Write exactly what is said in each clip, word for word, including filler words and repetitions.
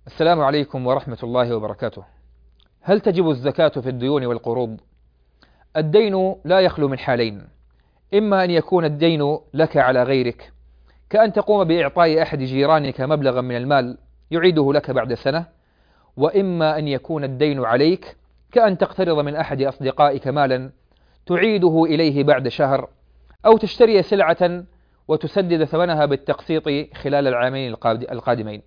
السلام عليكم ورحمة الله وبركاته. هل تجب الزكاة في الديون والقروض؟ الدين لا يخلو من حالين، إما أن يكون الدين لك على غيرك، كأن تقوم بإعطاء أحد جيرانك مبلغا من المال يعيده لك بعد سنة، وإما أن يكون الدين عليك، كأن تقترض من أحد أصدقائك مالا تعيده إليه بعد شهر، أو تشتري سلعة وتسدد ثمنها بالتقسيط خلال العامين القادمين.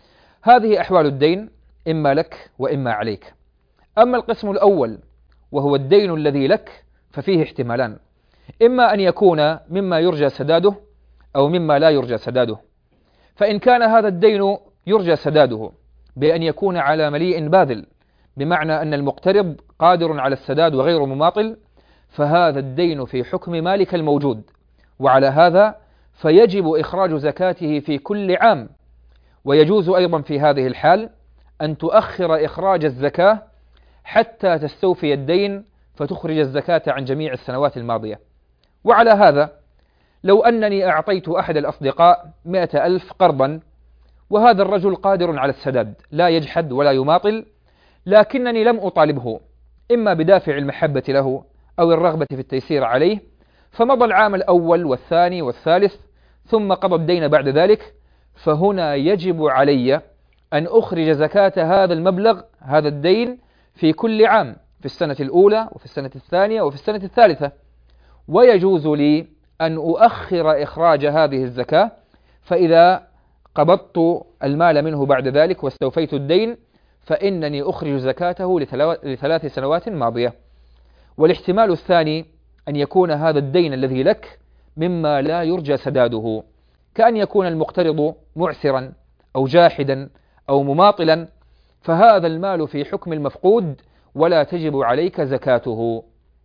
هذه أحوال الدين، إما لك وإما عليك. أما القسم الأول وهو الدين الذي لك ففيه احتمالان، إما أن يكون مما يرجى سداده أو مما لا يرجى سداده. فإن كان هذا الدين يرجى سداده بأن يكون على مليء باذل، بمعنى أن المقترض قادر على السداد وغير مماطل، فهذا الدين في حكم مالك الموجود، وعلى هذا فيجب إخراج زكاته في كل عام. ويجوز أيضا في هذه الحال أن تؤخر إخراج الزكاة حتى تستوفي الدين فتخرج الزكاة عن جميع السنوات الماضية. وعلى هذا لو أنني أعطيت أحد الأصدقاء مئة ألف قرضا، وهذا الرجل قادر على السداد لا يجحد ولا يماطل، لكنني لم أطالبه، إما بدافع المحبة له أو الرغبة في التيسير عليه، فمضى العام الأول والثاني والثالث ثم قضى الدين بعد ذلك، فهنا يجب علي أن أخرج زكاة هذا المبلغ، هذا الدين، في كل عام، في السنة الأولى وفي السنة الثانية وفي السنة الثالثة. ويجوز لي أن أؤخر إخراج هذه الزكاة، فإذا قبضت المال منه بعد ذلك واستوفيت الدين فإنني أخرج زكاته لثلاث سنوات ماضية. والاحتمال الثاني أن يكون هذا الدين الذي لك مما لا يرجى سداده، كأن يكون المقترض معسرا أو جاحدا أو مماطلا، فهذا المال في حكم المفقود ولا تجب عليك زكاته.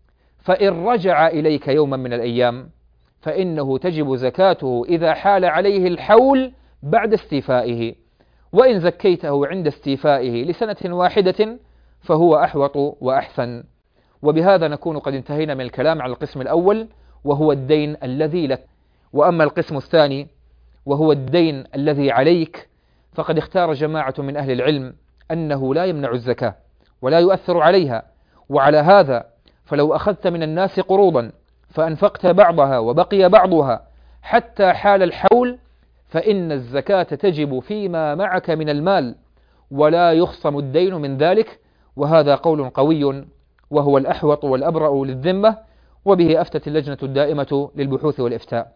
فإن رجع إليك يوما من الأيام فإنه تجب زكاته إذا حال عليه الحول بعد استيفائه، وإن زكيته عند استيفائه لسنة واحدة فهو أحوط وأحسن. وبهذا نكون قد انتهينا من الكلام على القسم الأول وهو الدين الذي لك. وأما القسم الثاني وهو الدين الذي عليك، فقد اختار جماعة من أهل العلم أنه لا يمنع الزكاة ولا يؤثر عليها. وعلى هذا فلو أخذت من الناس قروضا فأنفقت بعضها وبقي بعضها حتى حال الحول، فإن الزكاة تجب فيما معك من المال ولا يخصم الدين من ذلك، وهذا قول قوي وهو الأحوط والأبرأ للذمة، وبه أفتت اللجنة الدائمة للبحوث والإفتاء.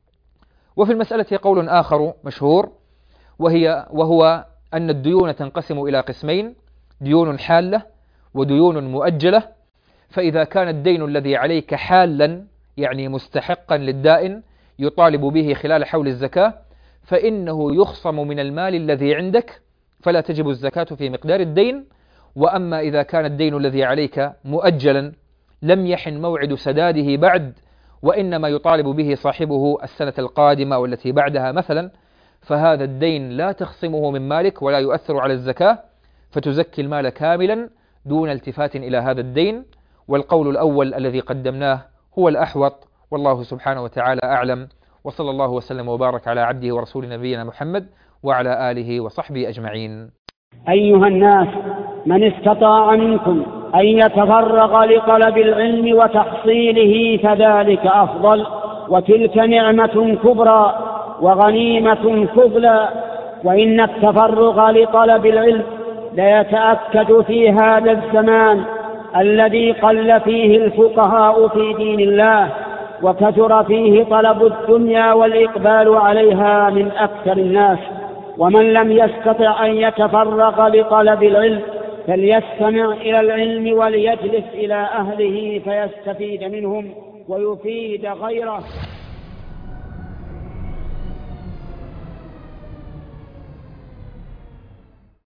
وفي المسألة قول آخر مشهور، وهي وهو أن الديون تنقسم إلى قسمين: ديون حالة وديون مؤجلة. فإذا كان الدين الذي عليك حالا، يعني مستحقا للدائن يطالب به خلال حول الزكاة، فإنه يخصم من المال الذي عندك فلا تجب الزكاة في مقدار الدين. وأما إذا كان الدين الذي عليك مؤجلا لم يحن موعد سداده بعد، وإنما يطالب به صاحبه السنة القادمة والتي بعدها مثلا، فهذا الدين لا تخصمه من مالك ولا يؤثر على الزكاة، فتزكي المال كاملا دون التفات إلى هذا الدين. والقول الأول الذي قدمناه هو الأحوط، والله سبحانه وتعالى أعلم، وصلى الله وسلم وبارك على عبده ورسول نبينا محمد وعلى آله وصحبه أجمعين. أيها الناس، من استطاع منكم أن يتفرغ لطلب العلم وتحصيله فذلك أفضل، وتلك نعمة كبرى وغنيمة فضلى. وإن التفرغ لطلب العلم ليتأكد في هذا الزمان الذي قل فيه الفقهاء في دين الله، وكثر فيه طلب الدنيا والإقبال عليها من أكثر الناس. ومن لم يستطع أن يتفرغ لطلب العلم فليستمع إلى العلم وليجلس إلى أهله فيستفيد منهم ويفيد غيره.